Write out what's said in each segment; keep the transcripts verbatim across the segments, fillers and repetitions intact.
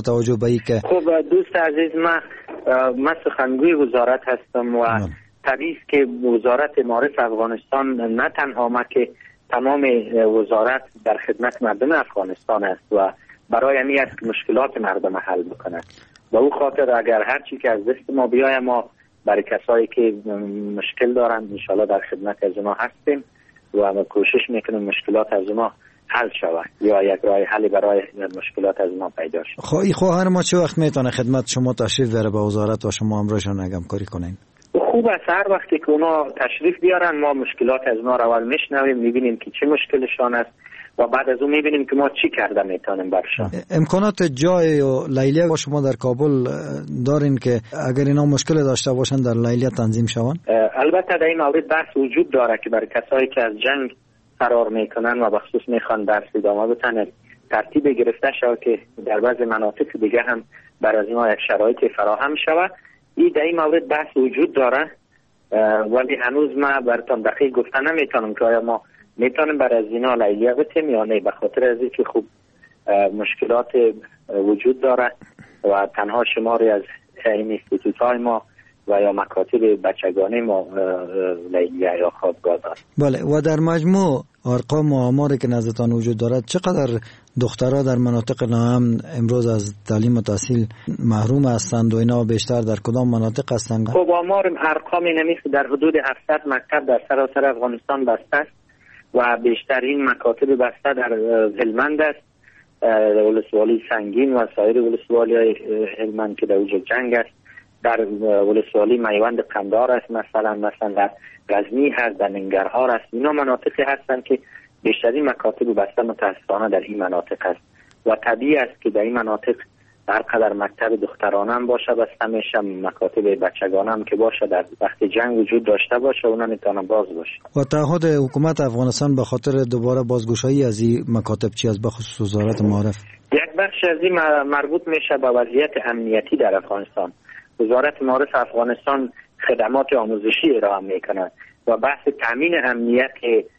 توجه به این که خب دوست عزیز، من من سخنگوی وزارت هستم و طبیعی است که وزارت معارف افغانستان نه تنها ما که تمام وزارت در خدمت مردم افغانستان است و برای همین است که مشکلات مردم حل بکنه. و او خاطر اگر هر چی که از دست ما بیاید، ما برای کسایی که مشکل دارن انشالله در خدمت از اونا هستیم و کوشش میکنیم مشکلات از اونا حل شود یا یک راه حلی برای مشکلات از اونا پیدا شود. خب این خواهر ما چه وقت میتونه خدمت شما تشریف بره به وزارت و شما همراهشان همکاری کنین؟ خوب است هر وقتی که اونا تشریف بیارن ما مشکلات از اونا رو اول میشنویم، میبینیم که چه مشکلشان است و بعد از اون میبینیم که ما چی کرده میتونیم برشان. امکانات جای و لیلیه و شما در کابل دارین که اگر اینا مشکل داشته باشن در لیلیه تنظیم شون؟ البته در این مورد بحث وجود داره که برای کسایی که از جنگ فرار میکنن و بخصوص میخوان درس ادامه بدن ترتیب گرفته شود که در بعض مناطق دیگه هم برای از اینا یک شرایط فراهم شود. این در این مورد بحث وجود داره ولی هنوز ما براتون دقیق گفتن نمیتونم که آیا ما میتونیم برای از اینا لیلیه بتیم یا نه، به خاطر از اینکه خوب مشکلات وجود داره و تنها شماری از این اینستیتوت‌های ما و یا مکاتب بچگانه ما لیلیه یا خوابگاه داره. بله، و در مجموع ارقام و آماری که نزدتان وجود دارد چقدر دخترها در مناطق ناامن امروز از تعلیم و تحصیل محروم هستند و اینا بیشتر در کدام مناطق هستند؟ خب آمار ارقامی نمیشه. در حدود هفتصد مکتب در سراسر افغانستان بسته است و بیشترین مکاتب بسته در هلمند است، ولسوالی سنگین و سایر ولسوالی‌های هلمند که در اوج جنگ است. در ولسوالی میوند قندار است، مثلا مثلا در غزنی هست، در ننگرهار است. اینا مناطقی هستند که بیشترین مکاتب بسته متاسفانه در این مناطق است و طبیعی است که در این مناطق هر قدر مکتب دخترانه هم باشه بسته میشه، مکاتب بچگانه هم که باشه در وقت جنگ وجود داشته باشه اونا میتونه باز باشه. و تعهد حکومت افغانستان به خاطر دوباره بازگشایی از این مکاتب چی از بخصوص وزارت معارف؟ یک بخش از این مربوط میشه به وضعیت امنیتی در افغانستان. وزارت معارف افغانستان خدمات آموزشی ارائه میکنه و بحث تامین امنیت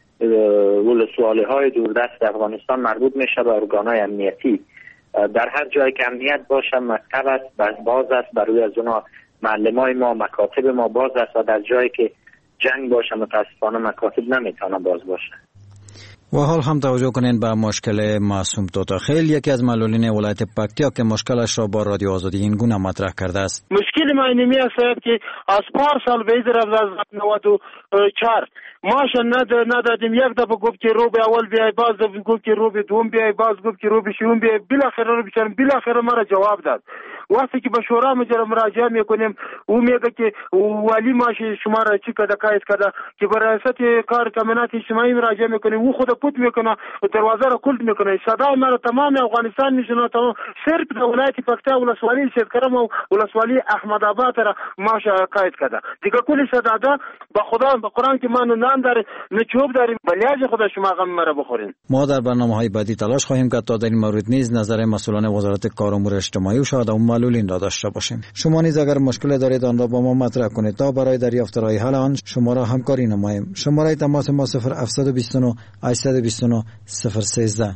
ولسوالی های دوردست افغانستان مربوط میشه به ارگانهای امنیتی. در هر جایی که امنیت باشه مکتب است، باز است، برای از اونا معلمای ما، مکاتب ما باز است و در جایی که جنگ باشه متاسفانه مکاتب نمیتونه باز باشه. و حال هم توجه کنین به مشکل معصوم توتاخیل، یکی از مسئولین ولایت پکتیا که مشکلش را با رادیو آزادی این گونه مطرح کرده است. مشکل ما اینمی است که از پارسال به در از نود و چهار ماش ندادیم، یک دفعه گفت که رو به اول بیای، باز دفعه گفت که رو به دوم بیای، باز گفت که رو به شوم بیای، بالاخره رو بیچارم بالاخره ما را جواب داد. وقتی که به شورا مجرا مراجعه میکنیم او میگه که ولی ماش شما را چی کده کایت کده که به ریاست کار کمینات اجتماعی مراجعه میکنیم او خود پوت میکنه دروازه را کلد میکنه. صدای ما را تمام افغانستان میشنه، تمام صرف در ولایت پکتیا ولسوالی شیدکرم و ولسوالی احمد آباد را ماش کایت کده دیگه کلی صدادا به خدا به قرآن که ما نان داریم نه چوب داریم، بلیاج خدا شما غم مرا بخورین. ما در برنامه‌های بعدی تلاش خواهیم کرد تا در این مورد نیز نظر مسئولان وزارت کار و امور اجتماعی و شاید هم معلولین را داشته باشیم. شما نیز اگر مشکل دارید آن را با ما مطرح کنید تا برای دریافت راه حل آن شما را همکاری نماییم. شماره تماس ما صفر هفت دو نه هشت دو نه صفر یک سه.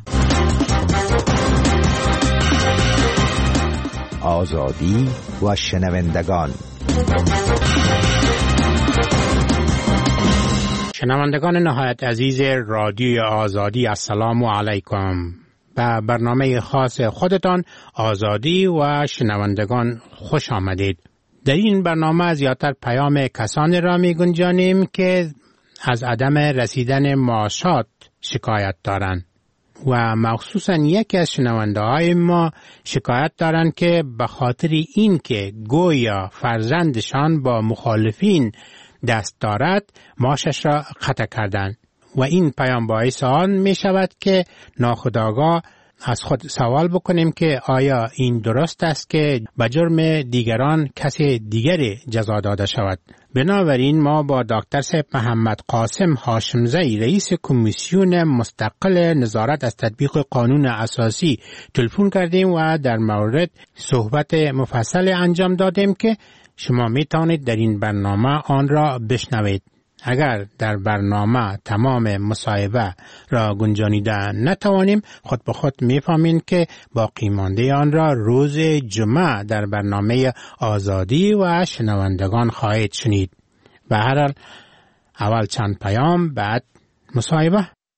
آزادی و شنوندگان. شنوندگان نهایت عزیز رادیو آزادی، السلام علیکم. به برنامه خاص خودتان آزادی و شنوندگان خوش آمدید. در این برنامه زیادتر پیام کسانی را می گنجانیم که از عدم رسیدن معاشات شکایت دارند و مخصوصا یکی از شنونده های ما شکایت دارند که به خاطر این که گویا فرزندشان با مخالفین دست دارد معاشش را قطع کردند و این پیام باعث آن می شود که ناخودآگاه از خود سوال بکنیم که آیا این درست است که به جرم دیگران کسی دیگری جزا داده شود. بنابراین ما با دکتر صاحب محمد قاسم هاشمزی رئیس کمیسیون مستقل نظارت از تطبیق قانون اساسی تلفن کردیم و در مورد صحبت مفصل انجام دادیم که شما می توانید در این برنامه آن را بشنوید. اگر در برنامه تمام مصاحبه را گنجانیده نتوانیم، خود به خود می‌فهمیم که باقی مانده آن را روز جمعه در برنامه آزادی و شنوندگان خواهید شنید. به هر حال اول چند پیام، بعد مصاحبه.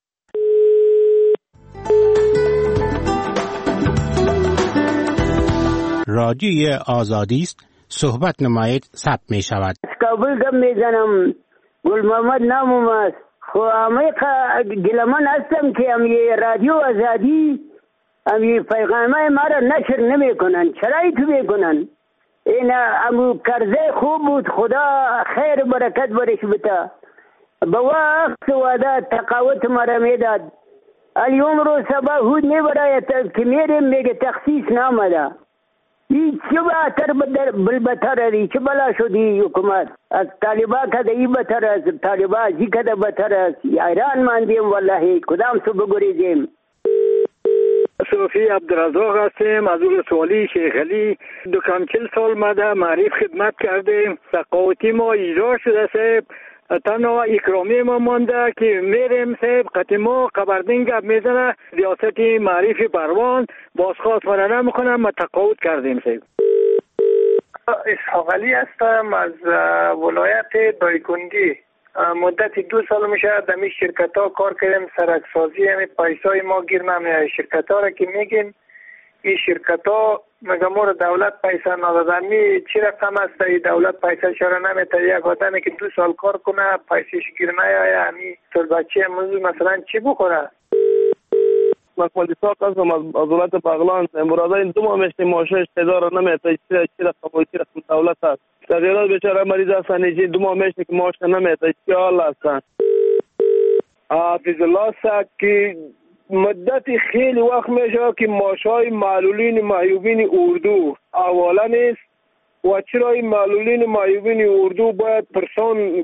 رادیوی آزادی است، صحبت نمایید، ثبت می شود. کابل گم میزنم، گل محمد نامم است. خو امیقا گلمان هستم که امی رادیو آزادی امی پیغامه ما را نشر نمی کنن. چرایی تو میکنن؟ این امو کرزه خوب بود، خدا خیر برکت برش بتا. با وقت وعده تقاوت ما را میداد. اليوم رو سبا هود میبراید که میریم میگه تخصیص نامده. این چه بهتر بلبتر است، چه بلا شدی حکومت از طالبا کده ای بتر است، طالبا ازی کده بتر است. ایران ماندیم والله، کدام سو بگریزیم. صوفی عبدالرزاق هستیم از ولسوالی شیخ علی. دو کم چل سال مده معریف خدمت کردیم. سقاوتی ما ایجاد شده سیب، تنها اکرامی ما مانده که میریم سیب قطع ما قبردین گب میزنه ریاستی معریف پروان بازخواست منه نمیکنم. ما تقاوت کردیم سیب. اسحاق علی هستم از ولایت دایکنگی. مدت دو سال میشه در این شرکت ها کار کردیم. سرکسازی همین پیسای ما گیر نمیاد. شرکت ها را که میگین این شرکت ها مگه ما را دولت پیسه ندادن، می چی رقم است این دولت پیسه شاره نمیده؟ یک آدمی که دو سال کار کنه پیسهش گیر نیایه، همین سال بچه موضوع مثلا چی بخوره؟ مکمل ساق هستم از ولایت بغلان. برادر این دو ماه میشتی ماشش تدار نمیده، چی رقم چی رقم دولت هست. تغییرات بیچاره مریض هستن، این دو ماه میشتی که ماش نمیده، چی حال هستن؟ حافظ الله سک که مدت خیلی وقت میشه که ماشای معلولین معیوبین اردو اولا نیست و چرا این معلولین معیوبین اردو باید پرسان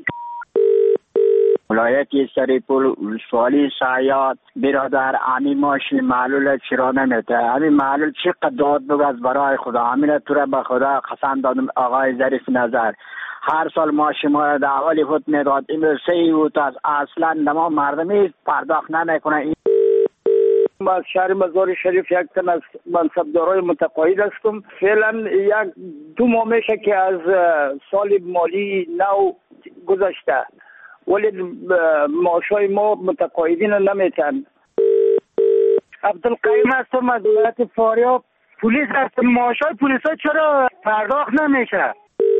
ولایت سریپور سوالی شایعات برادر امی ماشی معلول چرا نمیده؟ همین معلول چقدر داد بگذ برای خدا. همین تو را به خدا قسم دادم آقای ظریف نظر هر سال ماشی ما در حالی خود میداد. این سه بود از اصلا نما مردمی پرداخت نمیکنه. از شهر مزار شریف یک تن از منصبدارای متقاعد هستم. فعلا یک دو ماه میشه که از سال مالی نو گذشته ولی معاشای ما متقاعدین نمیتن. عبدالقیم هستم از ولایت فاریاب. پلیس هستم. معاشای پلیس ها چرا پرداخت نمیشه؟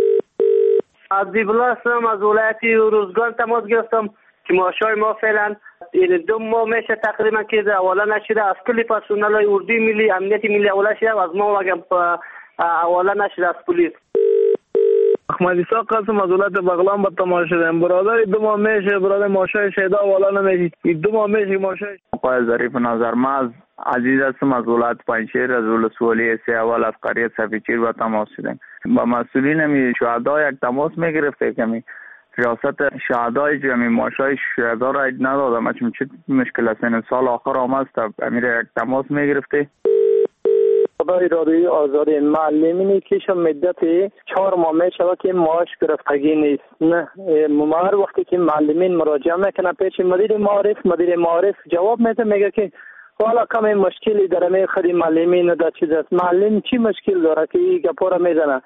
عبدالله هستم از ولایت روزگان تماس گرفتم که معاشای ما فعلا دو ماه میشه تقریبا که اولا نشده. از کلی پرسنل اردوی ملی امنیت ملی اولا شده، از ما وگم اولا نشده از پلیس. احمد عیسی قاسم از ولایت بغلان به تماس شدم. برادر دو ماه میشه برادر ماشای شهدا اولا نمیشه. دو ماه میشه ماشای آقای ظریف نظر ما از عزیز هستم از ولایت پنجشیر از ولسوالی سه اول از قریه سفیچیر به تماس شدیم. با مسئولین می شهدا یک تماس میگرفته که می ریاست شهدای جمعی ماشای شهدا را ندادم. اچم چه مشکل است؟ این سال آخر آمد امیر یک تماس میگرفته. خدای رادیوی آزادی معلمینی که شما مدت چهار ماه میشه که معاش گرفتگی نیست. نه هر وقتی که معلمین مراجعه میکنه پیش مدیر معارف، مدیر معارف جواب میده میگه که حالا کمی مشکلی داره می خری معلمین در چیز است. معلم چی مشکل داره که این گپا میزنه؟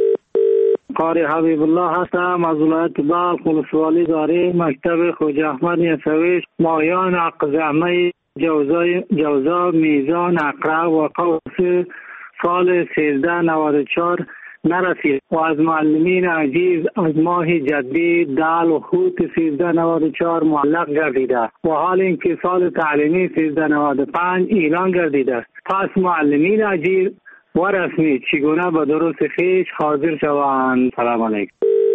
قاری حبیب الله هستم از ولایت بلخ ولسوالی داره مکتب خواجه احمد یسوی مایان عقزعمه جوزا جوزا میزان اقرا و قوس سال سیزده نود و چهار نرسید و از معلمین عزیز از ماه جدی دال و خوت سیزده نود و چهار معلق گردیده و حال اینکه سال تعلیمی سیزده نود و پنج اعلان گردیده است. پس معلمین عزیز و رسمی چگونه به درست خیش حاضر شوند؟ سلام علیکم.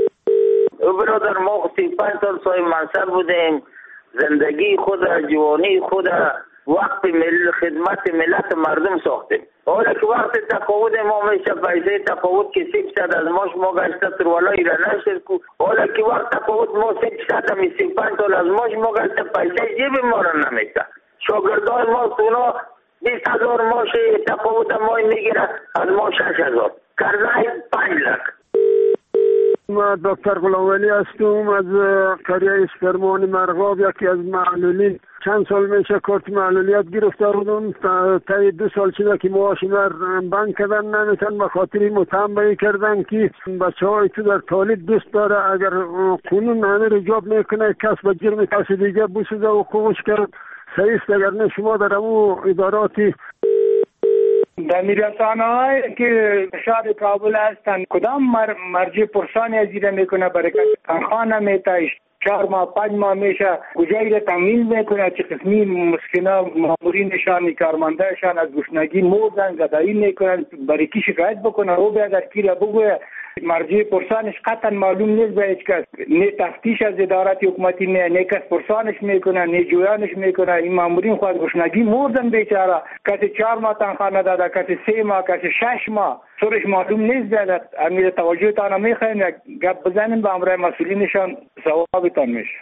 برادر ما سی پنج سال صاحب منصب بودیم. زندگی خود جوانی خود وقت مل خدمت ملت مردم ساختیم. حالا که وقت تقاعد ما میشه پیسه تقاعد که سیصد از ماش ما گشته تر والایی را نشد کو. حالا که وقت تقاعد ما سیصد همی سی پنج سال از ماش ما گشته پیسه جیب ما را نمیده. شاگردای ما سونا بیست هزار ماش تقاعد ما میگیره از ما شش هزار کرده پنج لک. ما دکتر غلامولی هستم از قریه اسپرمان مرغاب، یکی از معلولین. چند سال میشه کارت معلولیت گرفته بودم، تا دو سال شده که معاش ما بند کردن، نمیتون به خاطر متهم کردن که بچه های تو در تولید دوست داره اگر قانون همه رو جاب میکنه کس به جرم کس دیگه بسوزه و حقوقش کرد صحیح است. اگر نه شما در امو اداراتی در میرسانه های که شهر کابل هستند کدام مر... مرجع پرسانی از دیده میکنه برای تنخواه نمیتایش چهار ماه پنج ماه میشه کجایی را تامین میکنه، چه قسمی مسکنا مامورینشان کارمندهشان از گشنگی مردن زدایی میکنن، برای کی شکایت بکنه او بیاد از کی را بگویه. مرجع پرسانش قطعا معلوم نیست به هیچ کس، نه تفتیش از ادارات حکومتی نه نه کس پرسانش میکنه نه جویانش میکنه. این مامورین خود گشنگی مردن بیچاره، کسی چهار ماه تنخواه نداده، کسی سه ماه، کسی شش ماه، سرش معلوم نیست. داده امیر توجه تانا میخوایم یک گپ بزنیم با امرای مسئولینشان ثوابتان میشه.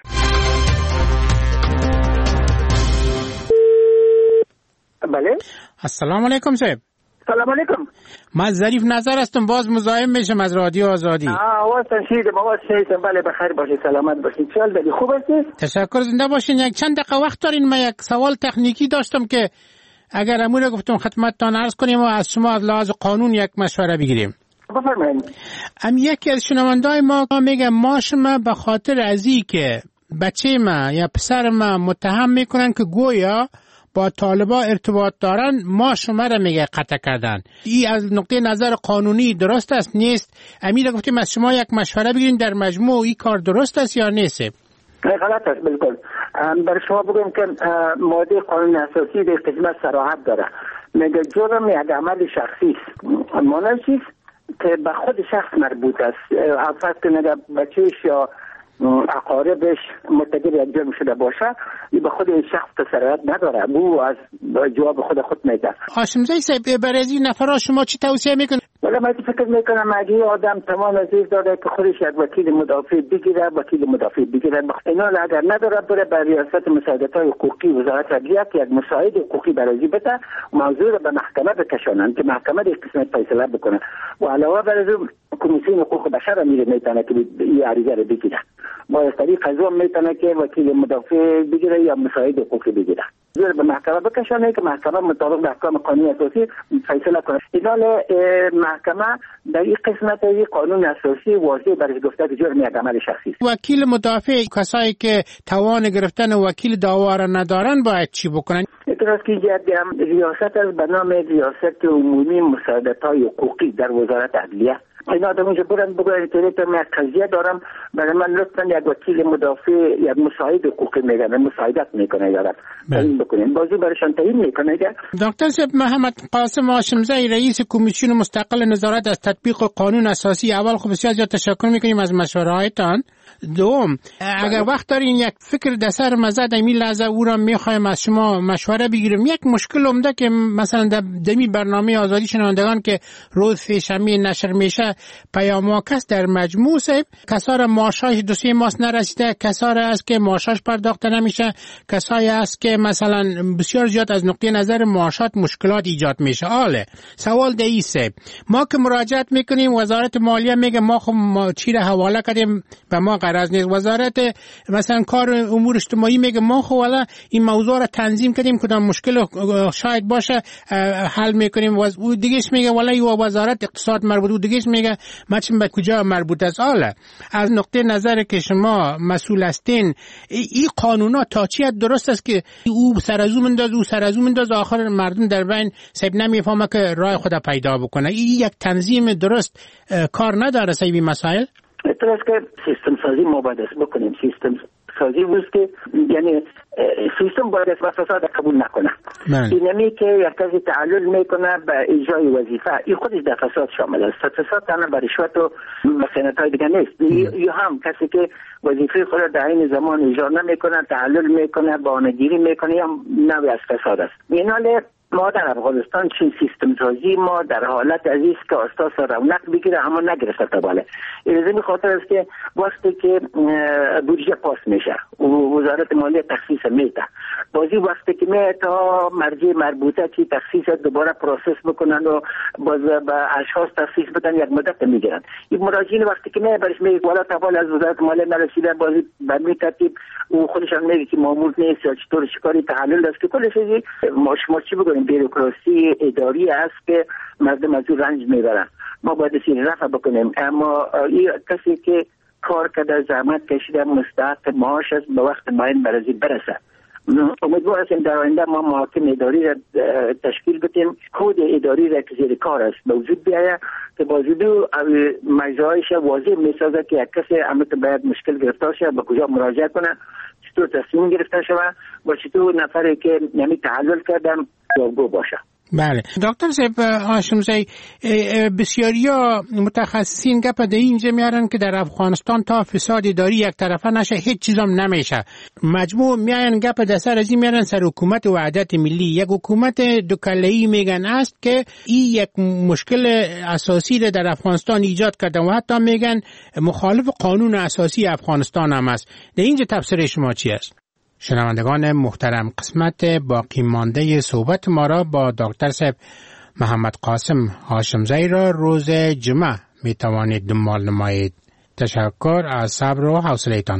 بله السلام علیکم صاحب. سلام علیکم. من ظریف نظر هستم، باز مزاحم میشم از رادیو آزادی. آه آواز تنشید آواز شنیدم. بله بخیر باشید، سلامت باشید. چال داری خوب هستی؟ تشکر، زنده باشین. یک چند دقیقه وقت دارین؟ من یک سوال تکنیکی داشتم که اگر امور گفتم خدمتتان عرض کنیم و از شما از لحاظ قانون یک مشوره بگیریم. بفرمایید. ام یکی از شنوندای ما میگه ماش ما به خاطر ازی که بچه ما یا پسر ما متهم میکنن که گویا با طالبا ارتباط دارن، ما شما را میگه قطع کردن. این از نقطه نظر قانونی درست است نیست؟ امیر گفتیم از شما یک مشوره بگیریم در مجموع این کار درست است یا نیست؟ نه غلط است بالکل. برای شما بگم که ماده قانون اساسی در قسمت صراحت داره، میگه جرم یک عمل شخصی است. معنی چیست؟ که به خود شخص مربوط است. فرض کنید بچه‌ش یا اقاربش مرتکب یک جرم شده باشه، این به خود این شخص تسریعت نداره، او از جواب خود خود میده. هاشمزاده صاحب، برای این نفرها شما چی توصیه میکنید؟ ولی من فکر میکنم اگه آدم تمام عزیز داره که خودش یک وکیل مدافع بگیره، وکیل مدافع بگیره. اینا اگر نداره بره به ریاست مساعدت‌های حقوقی وزارت عدلیه که یک مساعد حقوقی برای بده، موضوع رو به محکمه بکشونن که محکمه در قسمت فیصله بکنه و علاوه بر از کمیسیون حقوق بشر میره میتونه که این عریضه رو بگیره. با از طریق از اون میتونه که وکیل مدافع بگیره یا مساعد حقوقی بگیره. زیر به محکمه بکشونه که محکمه مطابق به احکام قانونی اساسی فیصله کنه. اینا محکمه در این قسمت این قانون اساسی واضح برای گفته که جرم یک عمل شخصی است. وکیل مدافع کسایی که توان گرفتن وکیل دعوا را ندارن باید چی بکنن؟ اعتراض که یک ریاست از به نام ریاست عمومی مساعدت‌های حقوقی در وزارت عدلیه، اینا آدم اینجا برن بگوین که من یک قضیه دارم، برای من لطفا یک وکیل مدافع یک مساعد حقوقی میگن مساعدت میکنه یارم این بکنین بازی برایشان تعیین میکنه. دکتر صاحب محمد قاسم هاشمزاده رئیس کمیسیون مستقل نظارت از تطبیق قانون اساسی، اول خب بسیار زیاد تشکر میکنیم از مشوره‌هایتان. دوم اگر وقت دارین یک فکر در سر مزد این لحظه او را میخوایم از شما مشوره بگیریم. یک مشکل عمده که مثلا در دمی برنامه آزادی شنوندگان که روز فیشمی نشر میشه پیامک است در مجموع صاحب، کسا را معاشش دو سه ماه نرسیده، کسا را است که معاشش پرداخته نمیشه، کسایی است که مثلا بسیار زیاد از نقطه نظر معاشات مشکلات ایجاد میشه. حاله سوال در ایست ما که مراجعت میکنیم وزارت مالیه میگه ما خب ما چی را حواله کردیم به ما غرض نیست، وزارت مثلا کار امور اجتماعی میگه ما خب والا این موضوع را تنظیم کردیم کدام مشکل شاید باشه حل میکنیم، و او دیگهش میگه والا این وزارت اقتصاد مربوط، او دیگهش میگه ما چه به کجا مربوط است. حالا از نقطه نظر که شما مسئول هستین این قانونا تا چی درست است که او سر از اون انداز او سر از اون انداز آخر مردم در بین سب نمیفهمه که راه خود پیدا بکنه؟ این یک تنظیم درست کار نداره سیبی مسائل. اعتراض که سیستم سازی ما باید بکنیم. سیستم سازی بود که یعنی سیستم باید از فساد قبول نکنه. اینمی که یک کسی تعلل میکنه به اجرای وظیفه این خودش در فساد شامل است. فساد تنها به رشوت و مسئنت‌های دیگه نیست. یا هم کسی که وظیفه خود در این زمان اجرا نمیکنه، تعلل میکنه، بهانه‌گیری میکنه یا نوعی از فساد است. ایناله ما در افغانستان چین سیستم سازی ما در حالت عزیز که اساس رونق بگیره اما نگرفته تا بالا. این خاطر است که وقتی که بودجه پاس میشه و وزارت مالیه تخصیص میده، بازی وقتی که میاد تا مرجع مربوطه که تخصیص دوباره پروسس بکنن و باز به اشخاص تخصیص بدن یک مدت میگیرن. این مراجعین وقتی که میاد برش میگه والا تا بالا از وزارت مالیه نرسیده، بازی به می ترتیب او خودشان میگه که مامور نیست یا چطور شکاری تحلیل است که کل چیزی ما شما چی بگویم بیروکراسی اداری است که مردم از رنج میبرن. ما باید این رفع بکنیم، اما این کسی که کار کرده زحمت کشیده مستحق معاش است به وقت معین برازی برسه. امیدوار هستیم در آینده ما محاکم اداری را تشکیل بدیم، کد اداری را که زیر کار است به وجود بیاید که با وجود مجزایش واضح میسازه که یک کسی امت باید مشکل گرفتار شد به کجا مراجعه کنه، چطور تصمیم گرفته شود و چطور نفری که نمی تحلل کردن جوابگو باشه. بله دکتر صاحب هاشمزی، بسیاریا متخصصین گپ در اینجا میارن که در افغانستان تا فساد اداری یک طرفه نشه هیچ چیزام نمیشه. مجموع میان گپ در سر از این میارن سر حکومت وحدت ملی، یک حکومت دو کله‌ای میگن است که این یک مشکل اساسی را در افغانستان ایجاد کرده و حتی میگن مخالف قانون اساسی افغانستان هم است. در اینجا تفسیر شما چی است؟ شنوندگان محترم، قسمت باقی مانده صحبت ما را با دکتر صاحب محمد قاسم هاشمزی را روز جمعه می توانید دنبال نمایید. تشکر از صبر و حوصله‌تان.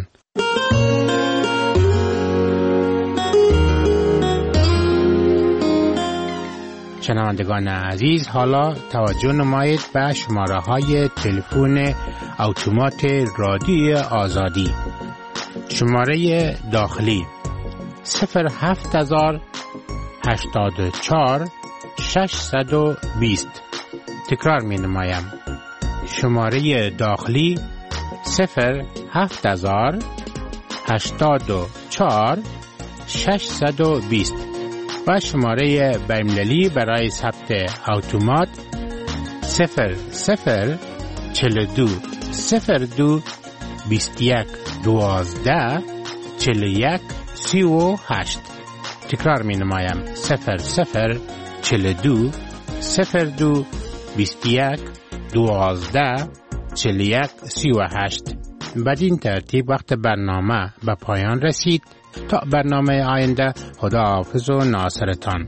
شنوندگان عزیز، حالا توجه نمایید به شماره های تلفن اتومات رادیوی آزادی. شماره داخلی صفر هفت هزار هشتاد و چهار ششصد و بیست. تکرار می نمایم. شماره داخلی صفر هفت هزار هشتاد و چهار ششصد و بیست و شماره بین‌المللی برای ثبت اتومات صفر صفر چهل و دو صفر دو بیست و یک دوازده چهل و یک سی و هشت. تکرار می نمایم. صفر صفر چهل و دو صفر دو بیست و یک دوازده چهل و یک سی و هشت. بدین ترتیب وقت برنامه به پایان رسید. تا برنامه آینده، خدا حافظ و ناصرتان.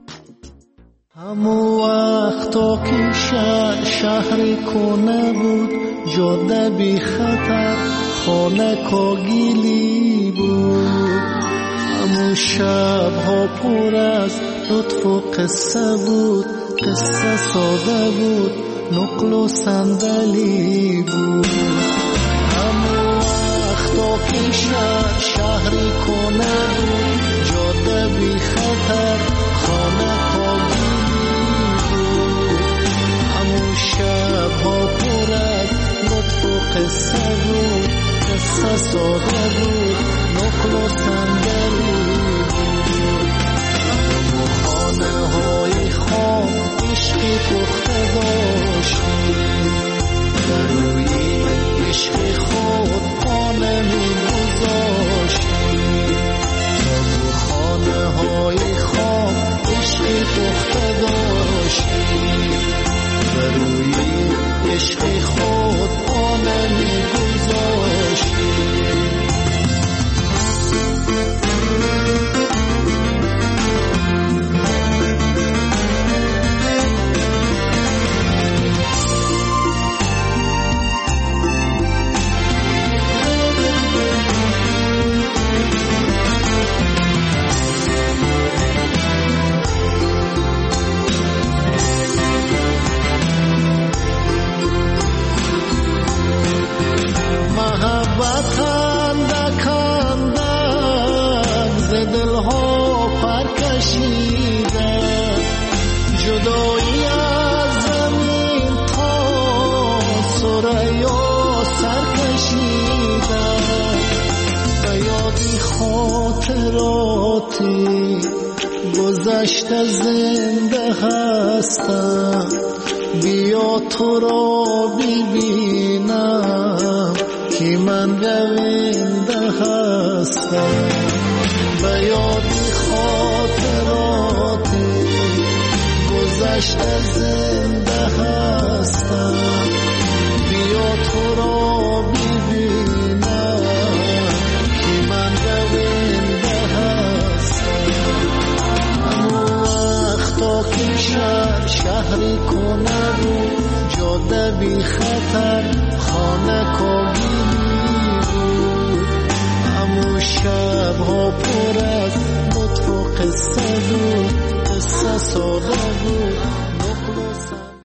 همو وقتا که شهر شهر کنه بود، جاده بی خطر خانه کاگیلی بود. همو شب ها پر از لطف و قصه بود، قصه ساده بود، نقل و صندلی بود. همو وقتا که شهر شهر کنه بود، جاده بی خطر خانه کاگیلی بود. همو شب ها پر از لطف و قصه بود، قصه ساده بود، نقل و صندلی بود. همو خانه های خواب عشقی پخته داشتیم، در روی عشق خود خانه می گذاشتیم. همو خانه های خواب عشقی پخته داشتیم، در روی عشق خود خانه می گذاشتیم. جدایی از زمین تا سریا سر کشیده، به یادی خاطراتی گذشته زنده هستم. بیا تو را ببینم که من رونده هستم. به یادی خاطراتی گذشت زنده هستم، بیا تو را ببینم که من رونده هستم. اما وقتا که شهر شهری کنه رو جاده بی خطر خانه کاگیری بود، اما شب ها پر از لطف و قصه بود، قصه ساده بود